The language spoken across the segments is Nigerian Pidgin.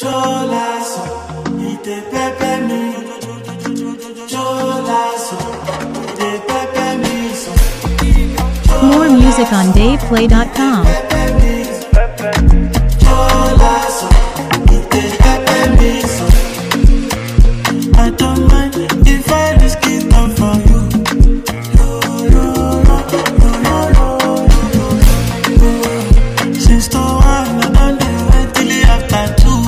More music on DavePlay.com. I don't mind if I risk it all for you. Since the one I don't do it till the after two.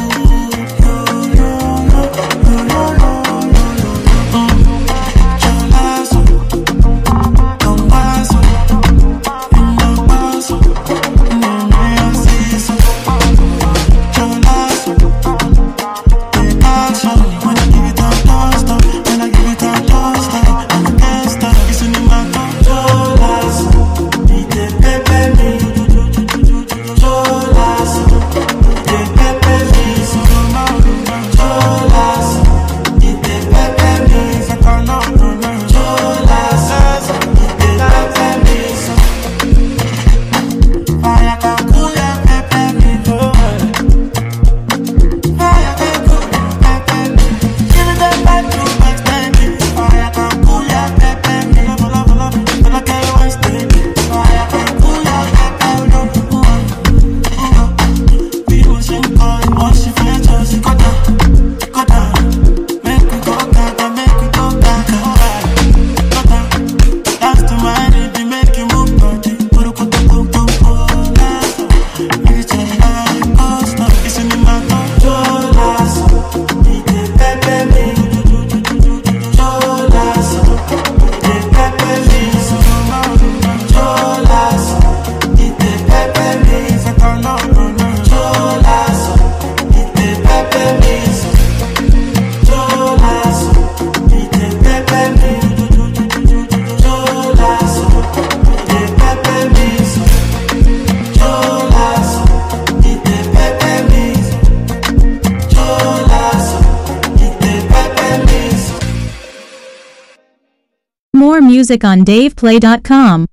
More music on DavePlay.com.